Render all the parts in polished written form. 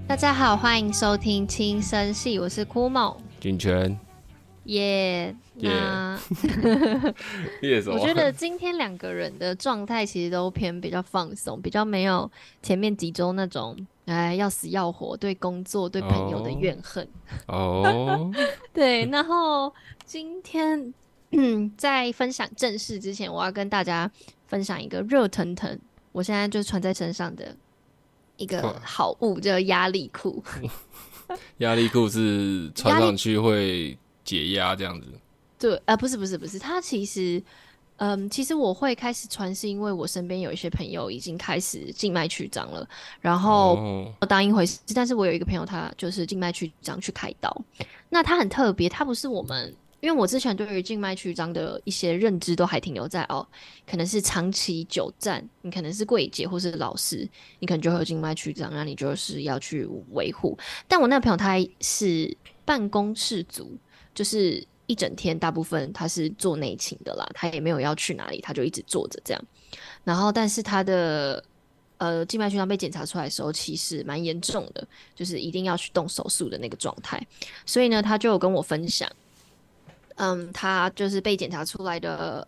大家好，欢迎收听轻声系，我是酷某军权耶。那我觉得今天两个人的状态其实都偏比较放松，比较没有前面几周那种要死要活对工作对朋友的怨恨。对，然后今天在分享正事之前，我要跟大家分享一个热腾腾，我现在就穿在身上的一个好物，叫压力裤。 压力裤是穿上去会解压这样子？ 对，不是，它其实，其实我会开始穿，是因为我身边有一些朋友已经开始静脉曲张了，然后当一回事。但是我有一个朋友，他就是静脉曲张去开刀，那他很特别，他不是我们。因为我之前对于静脉曲张的一些认知都还停留在可能是长期久站，你可能是柜姐或是老师，你可能就会有静脉曲张，那你就是要去维护。但我那个朋友他是办公室族，就是一整天大部分他是做内勤的啦，他也没有要去哪里，他就一直坐着这样。然后但是他的静脉曲张被检查出来的时候，其实蛮严重的，就是一定要去动手术的那个状态。所以呢，他就有跟我分享。他就是被检查出来的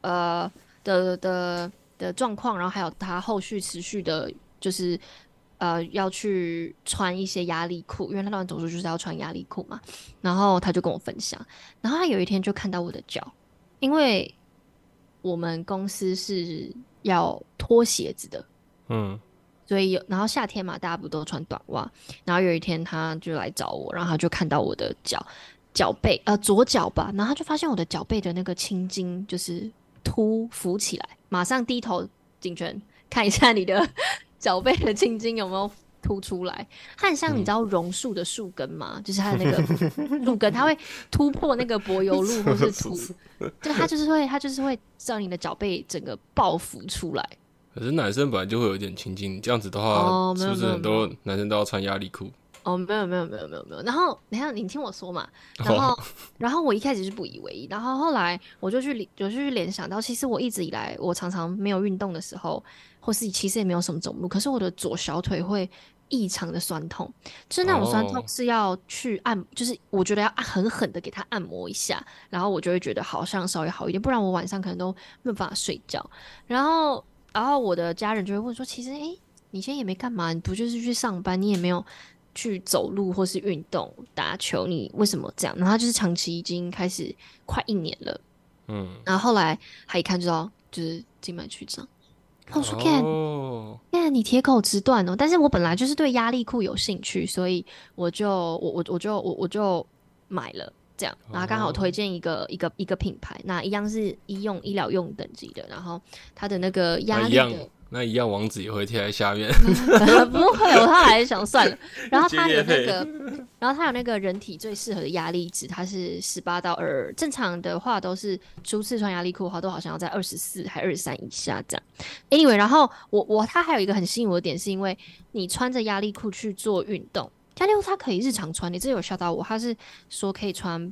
状况，然后还有他后续持续的，就是要去穿一些压力裤，因为他当完手术就是要穿压力裤嘛。然后他就跟我分享，然后他有一天就看到我的脚，因为我们公司是要脱鞋子的，所以然后夏天嘛，大家不都穿短袜，然后有一天他就来找我，然后他就看到我的脚背左脚吧，然后他就发现我的脚背的那个青筋就是浮起来，马上低头景全看一下你的脚背的青筋有没有凸出来。它很像你知道榕树的树根吗？就是它的那个树根，它会突破那个柏油路或是土，就它就是会让你的脚背整个爆浮出来。 可是男生本来就会有一点青筋，这样子的话，是不是很多男生都要穿压力裤？ 没有。然后你听我说嘛。然后我一开始是不以为意，然后后来我就去联想到，其实我一直以来，我常常没有运动的时候，或是其实也没有什么走路，可是我的左小腿会异常的酸痛，就是那种酸痛是要去按，就是我觉得要狠狠的给它按摩一下，然后我就会觉得好像稍微好一点，不然我晚上可能都没有办法睡觉。然后我的家人就会问说，其实你现在也没干嘛，你不就是去上班，你也没有去走路或是运动打球，你为什么这样？然后他就是长期已经开始快1年了，然后后来他一看就知道就是静脉曲张。我说看，你铁口直断哦！但是我本来就是对压力裤有兴趣，所以我就买了这样，然后刚好推荐一个品牌，那一样是医疗用等级的，然后它的那个压力的。 那一样网址也会贴在下面。 不会，我后来想算了。然后它有那个人体最适合的压力值，它是18到22，正常的话都是初次穿压力裤的话，都好像要在24还23以下这样。Anyway， 然后它还有一个很吸引我的点，是因为你穿着压力裤去做运动，压力裤它可以日常穿，你这有吓到我，它是说可以穿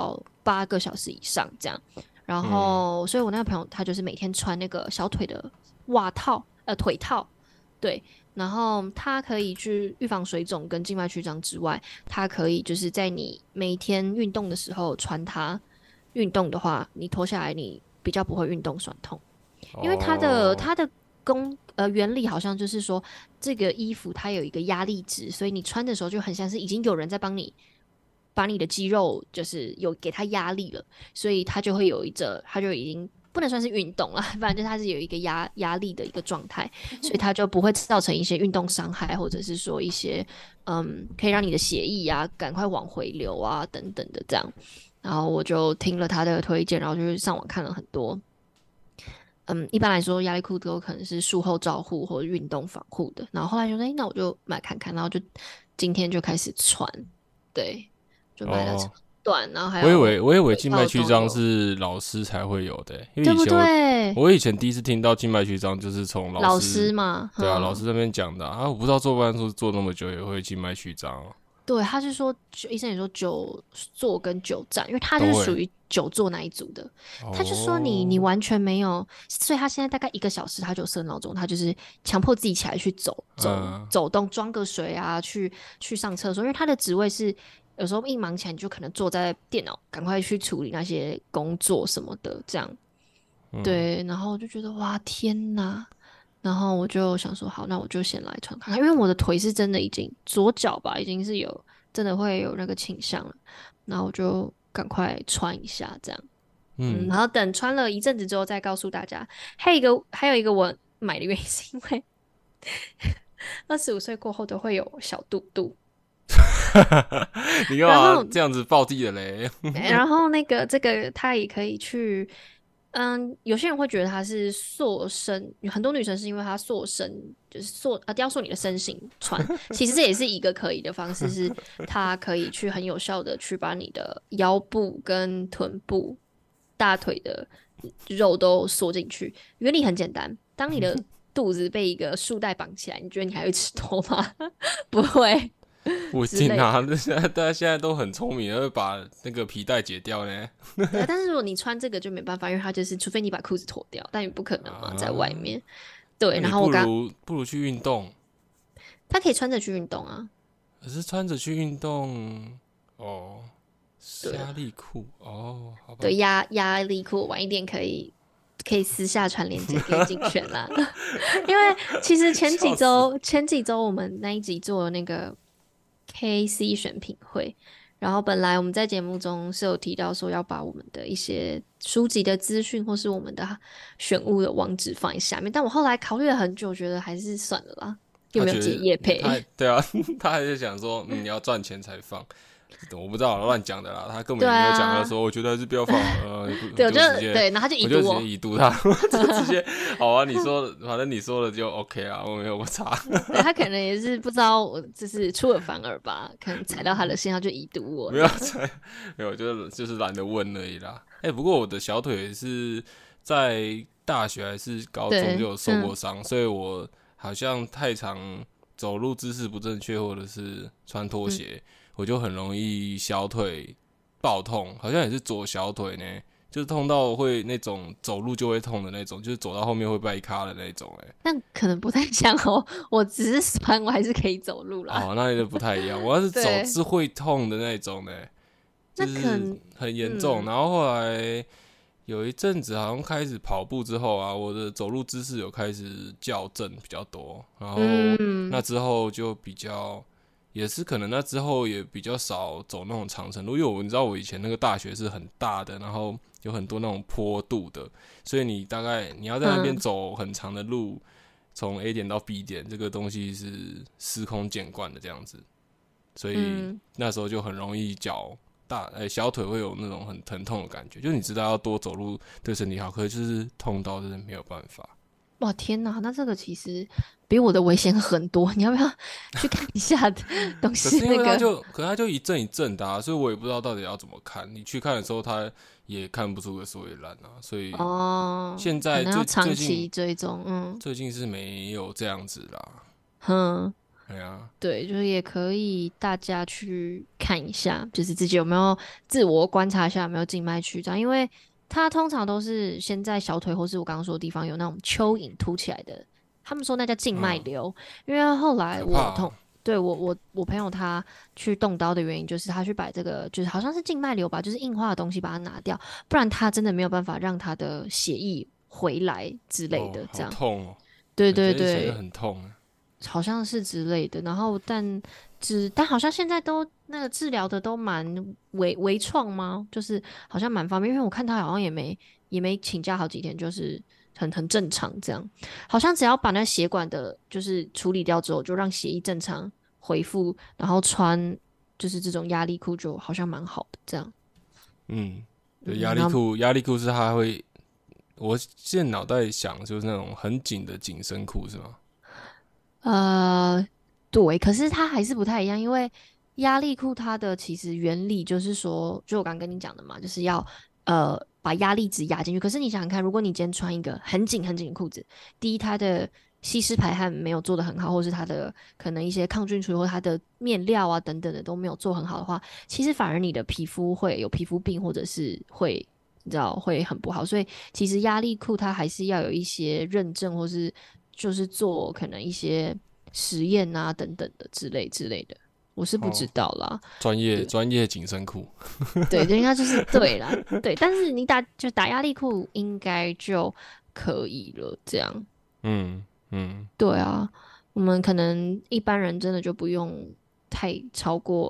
8个小时以上这样。然后，所以我那个朋友他就是每天穿那个小腿的腿套，对，然后它可以去预防水肿跟静脉曲张之外，它可以就是在你每天运动的时候穿它，运动的话你脱下来你比较不会运动酸痛，因为它的原理好像就是说这个衣服它有一个压力值，所以你穿的时候就很像是已经有人在帮你把你的肌肉就是有给它压力了，所以它就会它就已经不能算是运动了，反正就是它是有一个压力的一个状态，所以它就不会造成一些运动伤害，或者是说一些可以让你的血液啊赶快往回流啊等等的这样。然后我就听了他的推荐，然后就上网看了很多。一般来说压力裤都可能是术后照护或者运动防护的，然后后来就说那我就买看看，然后就今天就开始穿，对，就买了长短，然后还有我以为静脉曲张是老师才会有的，因为对不对？ 我以前第一次听到静脉曲张就是从老师嘛， 对啊，老师那边讲的啊，我不知道坐办公室坐那么久也会静脉曲张。 对，他是说医生也说久坐跟久站，因为他就是属于久坐那一组的。他就说你完全没有，所以他现在大概1个小时他就设闹钟，他就是强迫自己起来去走动，装个水啊，去上厕所，因为他的职位是有时候一忙起来你就可能坐在电脑，赶快去处理那些工作什么的，这样。对，然后我就觉得哇天哪！然后我就想说，好，那我就先来穿看看，因为我的腿是真的已经左脚吧，已经是有真的会有那个倾向了，然后我就赶快穿一下这样，然后等穿了一阵子之后再告诉大家。还有一个我买的原因是因为25岁过后都会有小肚肚， 你干嘛这样子暴地的嘞？ 然后这个它也可以去。有些人会觉得它是塑身，很多女生是因为它塑身，就是雕塑你的身形穿。其实这也是一个可以的方式，是它可以去很有效的去把你的腰部跟臀部、大腿的肉都缩进去。原理很简单，当你的肚子被一个束带绑起来，你觉得你还会吃多吗？不会。 不一定啊，大家现在都很聪明，会把那个皮带解掉呢。 但是如果你穿这个就没办法，因为它就是除非你把裤子脱掉，但也不可能嘛，在外面。对，然后不如去运动。 他可以穿着去运动啊。 可是穿着去运动，压力裤哦，好吧。 对，压力裤晚一点可以私下传链接给竞选啦。因为其实前几周我们那一集做了那个 KC 选品会，然后本来我们在节目中是有提到说要把我们的一些书籍的资讯或是我们的选物的网址放在下面，但我后来考虑了很久，觉得还是算了啦，有没有接业配？ 对啊，他还是想说，你要赚钱才放。我不知道乱讲的啦，他根本也没有讲他说，我觉得还是不要放对， 我就对，然后他就已读我就直接已读他，就直接好啊，你说反正你说了就 OK 啊，我没有差。 对，他可能也是不知道我就是出尔反尔吧，可能踩到他的线，他就已读我。 没有踩，没有，就是懒得问而已啦。不过我的小腿是在大学还是高中就有受过伤，所以我好像太常走路姿势不正确，或者是穿拖鞋。我就很容易小腿爆痛，好像也是左小腿呢，就是痛到会那种走路就会痛的那种，就是走到后面会掰咖的那种。 那可能不太像哦，我只是酸，我还是可以走路啦。 哦，那就不太一样。我要是走是会痛的那种呢，就是很严重。然后后来有一阵子好像开始跑步之后啊，我的走路姿势有开始校正比较多，然后那之后就比较。也是可能那之后也比较少走那种长程路，因为你知道我以前那个大学是很大的，然后有很多那种坡度的，所以你大概你要在那边走很长的路，从 A 点到 B 点，这个东西是司空见惯的这样子，所以那时候就很容易小腿会有那种很疼痛的感觉，就你知道要多走路对身体好，可是就是痛到真的没有办法。 哇天哪，那这个其实比我的危险很多，你要不要去看一下东西？可是它就一阵一阵的所以我也不知道到底要怎么看。你去看的时候，它也看不出个所以然啊，所以现在要长期追踪， 最近是没有这样子啦。 对， 就是也可以大家去看一下，就是自己有没有自我观察一下有没有静脉曲张，因为它通常都是先在小腿或是我刚刚说的地方有那种蚯蚓凸起来的，他们说那叫静脉瘤。因为后来我朋友他去动刀的原因就是他去把这个就是好像是静脉瘤吧，就是硬化的东西把它拿掉，不然他真的没有办法让他的血液回来之类的，这样。 好痛哦！ 对对对， 很痛。 好像是之类的，然后但好像现在都那个治疗的都蛮微创吗？就是好像蛮方便，因为我看他好像也没请假好几天，就是很正常这样。好像只要把那血管的就是处理掉之后，就让血液正常恢复，然后穿就是这种压力裤就好像蛮好的这样。 对，压力裤是它会，我现在脑袋想就是那种很紧的紧身裤是吗？ 对，可是它还是不太一样，因为压力裤它的其实原理就是说，就我刚跟你讲的嘛，就是要把压力值压进去。可是你想想看，如果你今天穿一个很紧很紧的裤子，第一它的吸湿排汗没有做得很好，或是它的可能一些抗菌处理或它的面料啊等等的都没有做很好的话，其实反而你的皮肤会有皮肤病，或者是会你知道会很不好。所以其实压力裤它还是要有一些认证，或是就是做可能一些实验啊等等的之类的。我是不知道啦， 专业紧身裤， 对，应该就是对啦，对，但是你打压力裤应该就可以了，这样。 嗯嗯， 对啊，我们可能一般人真的就不用太超过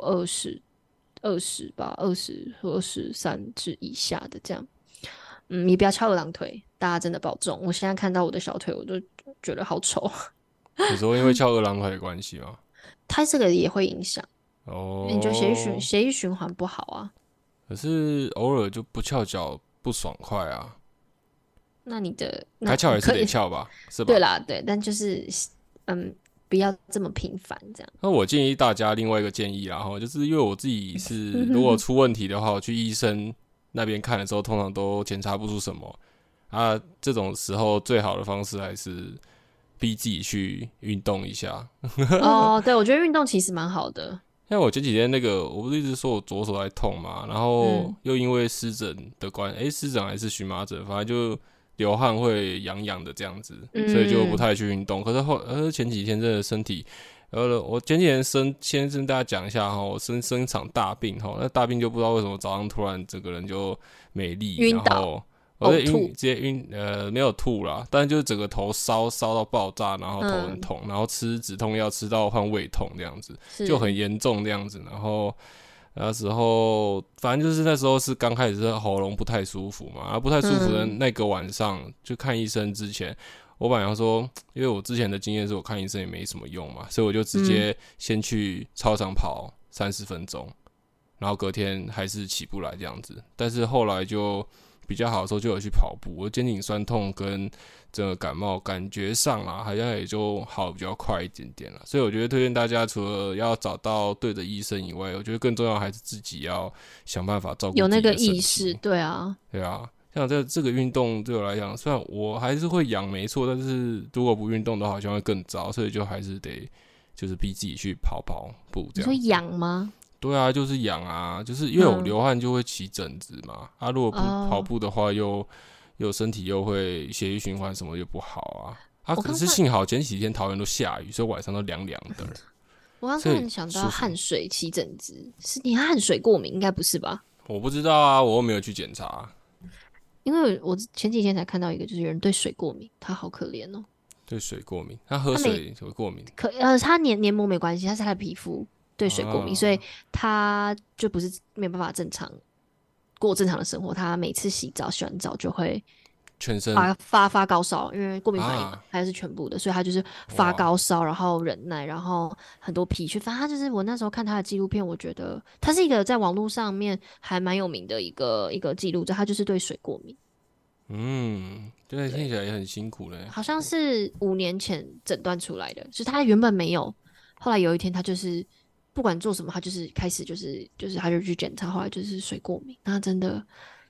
20吧，20或23之以下的这样。你不要翘二郎腿，大家真的保重。我现在看到我的小腿，我都觉得好丑。 你说因为翘二郎腿的关系吗？ 它这个也会影响，因为你就哦， 血液循环不好啊。 可是偶尔就不翘脚不爽快啊， 那你的那该翘还是可以， 得翘吧，是吧？ 对啦，对，但就是嗯，不要这么频繁这样。 那我建议大家另外一个建议啦，哈，就是因为我自己是如果出问题的话，我去医生那边看的时候，通常都检查不出什么啊。这种时候最好的方式还是逼自己去运动一下。 哦，对，我觉得运动其实蛮好的。 像我前几天那个，我不是一直说我左手在痛嘛，然后又因为湿疹的湿疹还是荨麻疹，反正就流汗会痒痒的这样子，所以就不太去运动。可是前几天真的身体，我前几天先跟大家讲一下哈，我生场大病哈，那大病就不知道为什么早上突然整个人就没力， 晕倒， 然后我就吐， 直接晕，没有吐啦，但就是整个头烧到爆炸，然后头很痛，然后吃止痛药吃到换胃痛这样子，就很严重这样子。然后那时候反正就是那时候是刚开始是喉咙不太舒服嘛，然后不太舒服的那个晚上就看医生之前，我本来想说，因为我之前的经验是我看医生也没什么用嘛，所以我就直接先去操场跑30分钟，然后隔天还是起不来这样子。但是后来就比较好的时候就有去跑步，我肩颈酸痛跟整个感冒感觉上啦，好像也就好比较快一点点了。所以我觉得推荐大家，除了要找到对的医生以外，我觉得更重要还是自己要想办法照顾自己的身体。 有那个意识，对啊， 对啊。像这个运动对我来讲，虽然我还是会痒没错，但是如果不运动的话，好像会更糟，所以就还是得就是逼自己去跑步这样。 你说痒吗？ 对啊，就是痒啊，就是因为我流汗就会起疹子嘛，如果不跑步的话又身体又会血液循环什么又不好啊，可是幸好前几天桃园都下雨，所以晚上都凉凉的。 我刚突想到汗水起疹子，是你汗水过敏？应该不是吧？ 我不知道啊，我又没有去检查。 因为我前几天才看到一个，就是有人对水过敏，他好可怜哦。 对水过敏，他喝水会过敏？ 他黏膜没关系，他是他的皮肤对水过敏，所以他就不是没办法过正常的生活。他每次洗完澡就会全身发高烧，因为过敏反应嘛，还是全部的，所以他就是发高烧，然后忍耐，然后很多脾虚。反正他就是我那时候看他的纪录片，我觉得他是一个在网络上面还蛮有名的一个记录者，他就是对水过敏。 对，听起来也很辛苦嘞。 好像是5年前诊断出来的，就是他原本没有，后来有一天他就是不管做什么，他就是开始就是他就去检查，后来就是水过敏。那真的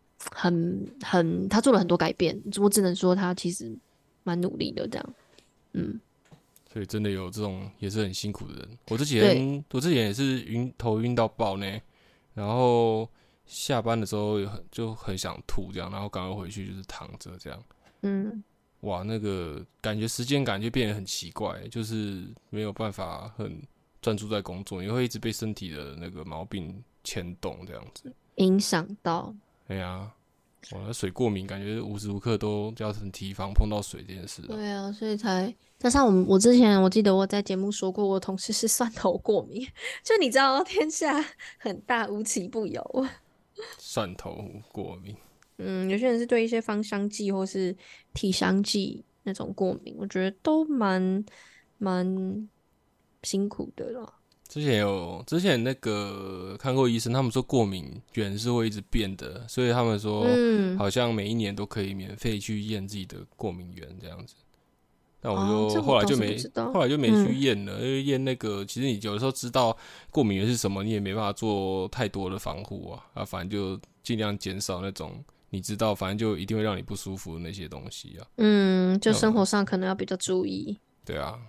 他做了很多改变，我只能说他其实蛮努力的这样。 所以真的有这种也是很辛苦的人。我之前也是头晕到爆呢，然后下班的时候就很想吐这样，然后赶快回去就是躺着这样。哇，那个感觉时间感就变得很奇怪，就是没有办法很专注在工作，你会一直被身体的那个毛病牵动这样子， 影响到。 哎呀，哇，水过敏感觉无时无刻都要很提防碰到水这件事。 对啊，所以才加上我之前我记得我在节目说过，我同事是蒜头过敏，就你知道天下很大无奇不有。 蒜头过敏。 有些人是对一些芳香剂或是体香剂那种过敏，我觉得都蛮辛苦的啦。 之前那个看过医生，他们说过敏源是会一直变的，所以他们说好像每一年都可以免费去验自己的过敏源这样子。但我就后来就没去验了，因为验那个其实你有的时候知道过敏源是什么，你也没办法做太多的防护啊，反正就尽量减少那种你知道反正就一定会让你不舒服的那些东西啊。 就生活上可能要比较注意。 对啊，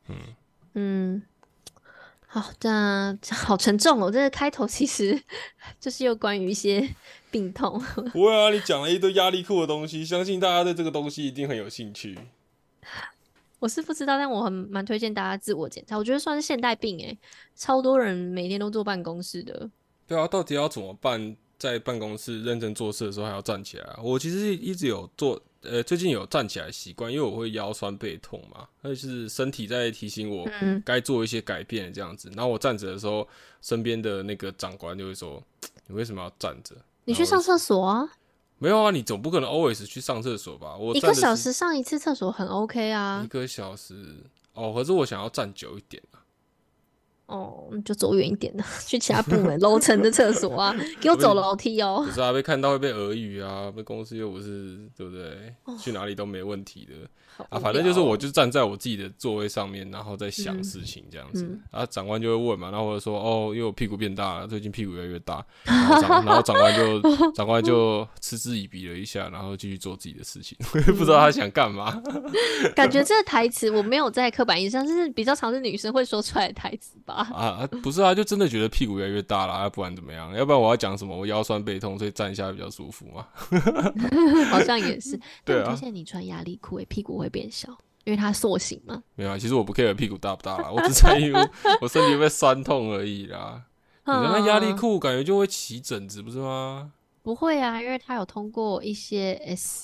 好，这好沉重哦。这个开头其实就是又关于一些病痛。 不会啊，你讲了一堆压力裤的东西，相信大家对这个东西一定很有兴趣。 我是不知道，但我蛮推荐大家自我检查，我觉得算是现代病欸，超多人每天都坐办公室的。 对啊，到底要怎么办？在办公室认真做事的时候还要站起来啊。我其实一直有做，最近有站起来的习惯，因为我会腰酸背痛嘛，那就是身体在提醒我该做一些改变这样子。然后我站着的时候，身边的那个长官就会说：“你为什么要站着？ 你去上厕所啊？” 没有啊，你总不可能 always 去上厕所吧？我 1个小时上一次厕所很 OK 啊。 1个小时哦，可是我想要站久一点啊。 哦，就走远一点的，去其他部门楼层的厕所啊，给我走楼梯哦。 不是啊，被看到会被耳语啊，被公司又不是，对不对？去哪里都没问题的。啊，反正就是我就站在我自己的座位上面，然后在想事情这样子。啊，长官就会问嘛，然后我就说哦，因为我屁股变大了，最近屁股越来越大。然后长官就嗤之以鼻了一下，然后继续做自己的事情，不知道他想干嘛。 感觉这个台词我没有在刻板印象，是比较常是女生会说出来的台词吧？ 不是啊，就真的觉得屁股越来越大了，不然怎么样？要不然我要讲什么？我腰酸背痛，所以站一下比较舒服嘛。 好像也是。 对啊， 但我推荐你穿压力裤，屁股会变小，因为它塑形嘛。 没有啊，其实我不 care 屁股大不大啦，我只在意我身体会被酸痛而已啦。你那压力裤感觉就会起疹子，不是吗？ 不会啊，因为它有通过一些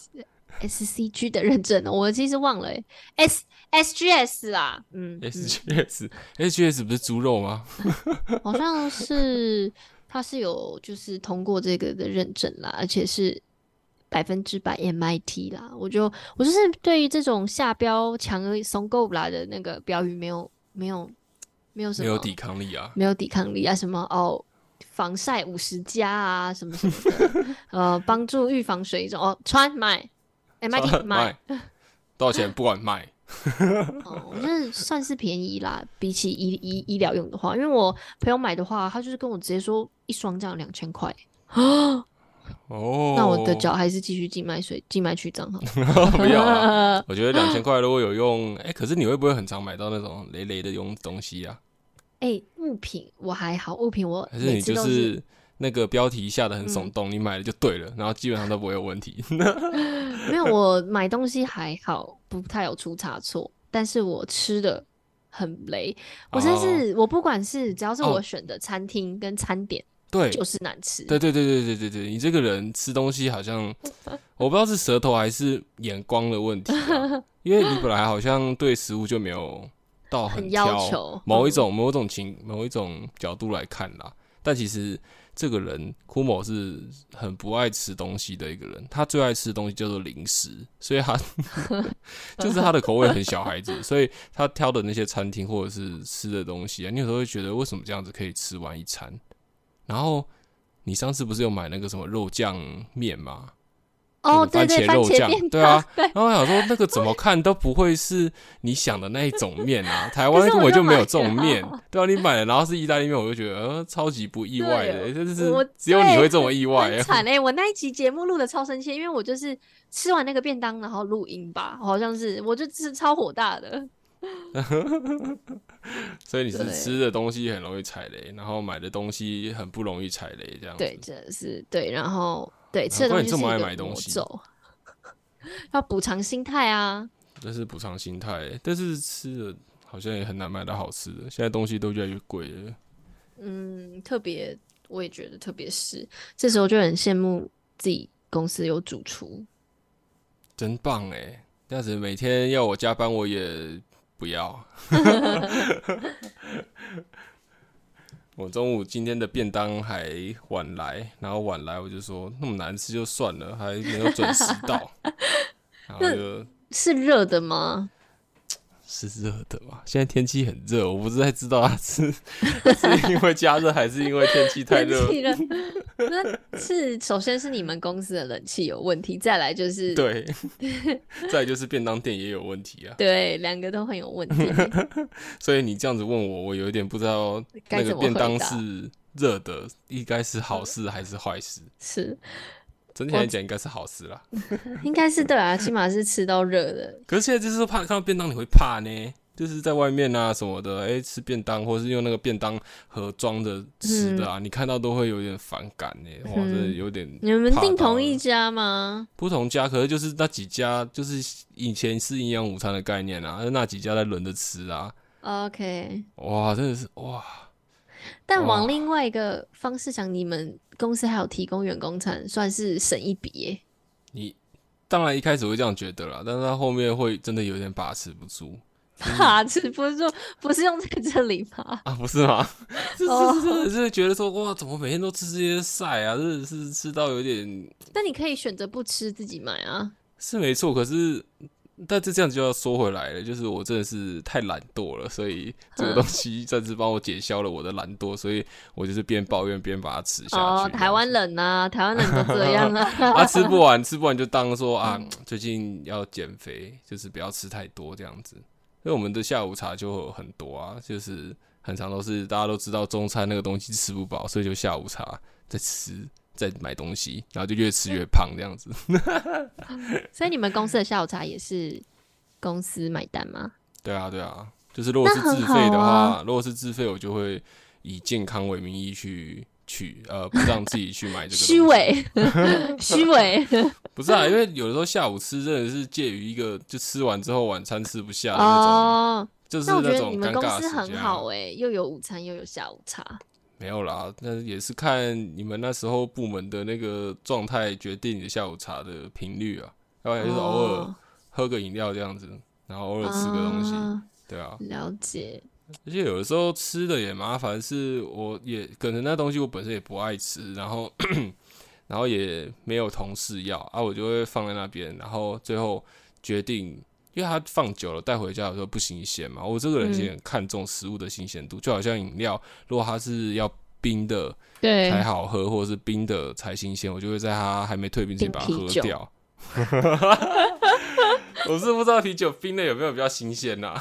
SCG 的认证哦，我其实忘了SGS 啦 SGS 不是猪肉吗？ 好像是它是有就是通过这个的认证啦，而且是100%MIT 啦。我就是对于这种下标强而松够啦的那个标语没有什么没有抵抗力啊， 没有抵抗力啊，什么防晒50+啊，什么什么的，帮助预防水肿穿买 MIT 买多少钱不管卖。 我觉得算是便宜啦，比起医疗用的话，因为我朋友买的话，他就是跟我直接说一双这样2000块哦，那我的脚还是继续静脉曲张好。 不要啊，我觉得2000块如果有用，可是你会不会很常买到那种累累的用东西啊？ 物品我还好，物品我还是你就是那个标题下的很耸动，你买了就对了，然后基本上都不会有问题。 没有，我买东西还好，不太有出差错，但是我吃的很雷。我真是我不管是只要是我选的餐厅跟餐点， 对， 就是难吃。 对，你这个人吃东西好像我不知道是舌头还是眼光的问题啊，因为你本来好像对食物就没有到很要求， 某一种角度来看啦，但其实这个人库某是很不爱吃东西的一个人，他最爱吃的东西叫做零食，所以他就是他的口味很小孩子，所以他挑的那些餐厅或者是吃的东西啊，你有时候会觉得为什么这样子可以吃完一餐？然后你上次不是有买那个什么肉酱面吗？ 对对， 番茄酱，对啊。 然后我想说，那个怎么看都不会是你想的那一种面啊，台湾根本就没有这种面，对啊。你买了，然后是意大利面，我就觉得超级不意外的，就是只有你会这么意外， 很惨我那一集节目录的超生气，因为我就是吃完那个便当，然后录音吧，好像是，我就是超火大的。 所以你是吃的东西很容易踩雷，然后买的东西很不容易踩雷，这样子。 对，这是对，然后对吃的东西是一个魔咒，要补偿心态啊。 这是补偿心态，但是吃的好像也很难买到好吃的，现在东西都越来越贵了。 特别我也觉得，特别是这时候就很羡慕自己公司有主厨， 真棒哎！这样子每天要我加班，我也不要。我中午今天的便当还晚来，然后晚来我就说那么难吃就算了，还没有准时到，然后是热的吗？ 是热的嘛？现在天气很热，我不是太知道它是因为加热还是因为天气太热？ 那是首先是你们公司的冷气有问题，再来就是对，再来就是便当店也有问题啊。 对，两个都很有问题。 所以你这样子问我，我有一点不知道那个便当是热的，应该是好事还是坏事？ 是。 整体来讲应该是好事啦， 应该是对啊，起码是吃到热的。 可是现在就是怕看到便当你会怕呢， 就是在外面啊什么的，吃便当或是用那个便当盒装的吃的啊，你看到都会有点反感哇，真的有点。 你们订同一家吗？ 不同家，可是就是那几家，就是以前是营养午餐的概念啊，那几家在轮着吃啊。 OK， 哇，真的是哇！ 但往另外一个方式想，你们公司还有提供员工餐，算是省一笔耶。 你当然一开始会这样觉得啦，但是他后面会真的有点把持不住。 把持不住，不是用在这里吗？ 啊，不是吗？就是觉得说，哇，怎么每天都吃这些菜啊？真的是吃到有点。 那你可以选择不吃，自己买啊。 是没错，可是。但是这样就要说回来了，就是我真的是太懒惰了，所以这个东西暂时帮我解消了我的懒惰，所以我就是边抱怨边把它吃下去。 台湾人啊，台湾人都这样啊。 吃不完就当说啊，最近要减肥，就是不要吃太多这样子。因为我们的下午茶就有很多啊，就是很常都是大家都知道中餐那个东西吃不饱，所以就下午茶再吃。再买东西，然后就越吃越胖这样子。 所以你们公司的下午茶也是公司买单吗？ 对啊，就是如果是自费的话，如果是自费，我就会以健康为名义去不让自己去买这个。虚伪。 不是啊，因为有的时候下午吃真的是介于一个就吃完之后晚餐吃不下的那种，就是那种尴尬的时间。那我觉得你们公司很好又有午餐又有下午茶。 没有啦，那也是看你们那时候部门的那个状态决定你的下午茶的频率啊，要不然就是偶尔喝个饮料这样子，然后偶尔吃个东西，对啊。 了解。 而且有的时候吃的也麻烦，是我也可能那东西我本身也不爱吃，然后也没有同事要啊，我就会放在那边，然后最后决定。因为它放久了带回家有时候不新鲜嘛，我这个人也很看重食物的新鲜度，就好像饮料，如果它是要冰的才好喝，或者是冰的才新鲜，我就会在它还没退冰前把它喝掉。我是不知道啤酒冰的有没有比较新鲜呐？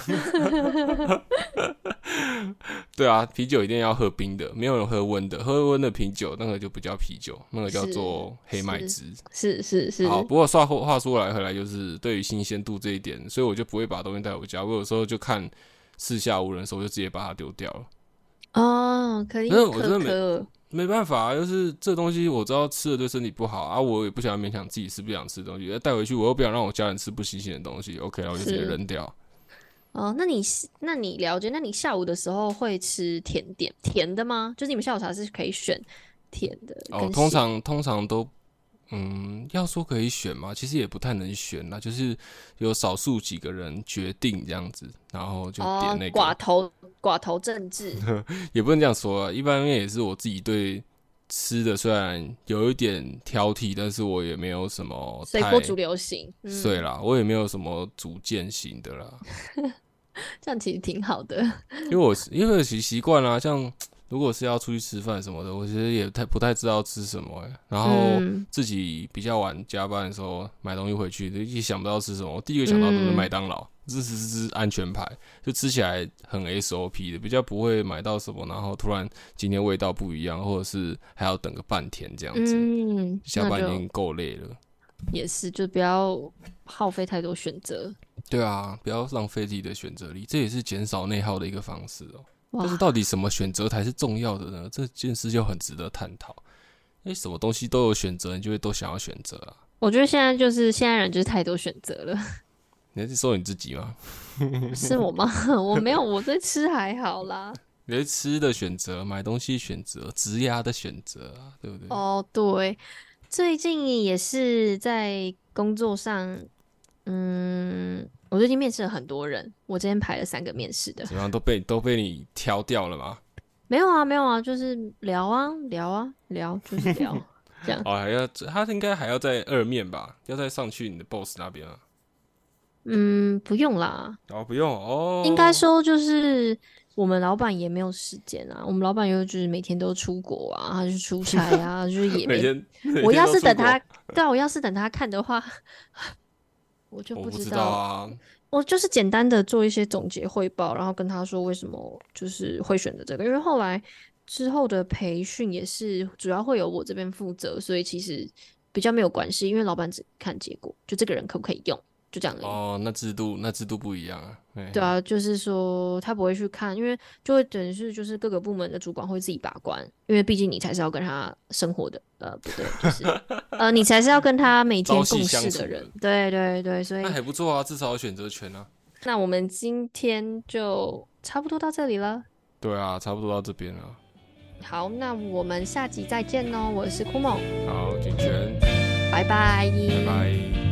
对啊，啤酒一定要喝冰的，没有人喝温的，喝温的啤酒那个就不叫啤酒，那个叫做黑麦汁。 是。 好，不过话说回来，就是对于新鲜度这一点，所以我就不会把东西带回家。我有时候就看四下无人的时候，我就直接把它丢掉了。 哦，可以。 我真的没办法，就是这东西我知道吃了对身体不好啊，我也不想勉强自己吃不想吃的东西，带回去我又不想让我家人吃不新鲜的东西 ，OK， 然后我就直接扔掉。 哦，那你了解？那你下午的时候会吃甜的吗？就是你们下午茶是可以选甜的哦，通常都要说可以选嘛，其实也不太能选啦，就是有少数几个人决定这样子，然后就点那个寡头政治， 也不能这样说啊。一方面也是我自己对吃的虽然有一点挑剔，但是我也没有什么随波逐流型， 对啦，我也没有什么主见型的啦。 这样其实挺好的， 因为我习惯啦，像如果是要出去吃饭什么的，我其实也不太知道吃什么然后自己比较晚加班的时候买东西回去，一想不到吃什么，我第一个想到都是麦当劳，这是安全牌，就吃起来很 SOP 的，比较不会买到什么，然后突然今天味道不一样，或者是还要等个半天这样子，下班已经够累了。 也是，就不要耗费太多选择。 对啊，不要浪费自己的选择力，这也是减少内耗的一个方式哦。但是到底什么选择才是重要的呢？这件事就很值得探讨。什么东西都有选择，你就会都想要选择啊。 我觉得现在人就是太多选择了。 你在说你自己吗？ 是我吗？我没有，我对吃还好啦。 你对吃的选择、买东西选择、职涯的选择啊，对不对？ 哦，对，最近也是在工作上，我最近面试了很多人，我今天排了3个面试的。 怎么样都被你挑掉了吗？ 没有啊，就是聊就是聊这样。 哦，他应该还要在2面吧？要再上去你的 boss 那边啊？ 不用啦。 不用哦。 应该说就是我们老板也没有时间啊，我们老板就是每天都出国啊，他去出差啊，就是也没。 每天我要是等他看的话，我就不知道啊。 我就是简单的做一些总结汇报，然后跟他说为什么就是会选择这个，因为后来之后的培训也是主要会由我这边负责，所以其实比较没有关系，因为老板只看结果，就这个人可不可以用。 就这样而已。 哦，那制度不一样啊。 对啊，就是说他不会去看，因为就会等于是就是各个部门的主管会自己把关，因为毕竟你才是要跟他生活的，不对，就是你才是要跟他每天共事的人。对对对，所以那还不错啊，至少有选择权啊。 那我们今天就差不多到这里了。 对啊，差不多到这边了。 好，那我们下集再见哦。我是酷梦， 好，景泉， 拜拜， 拜拜。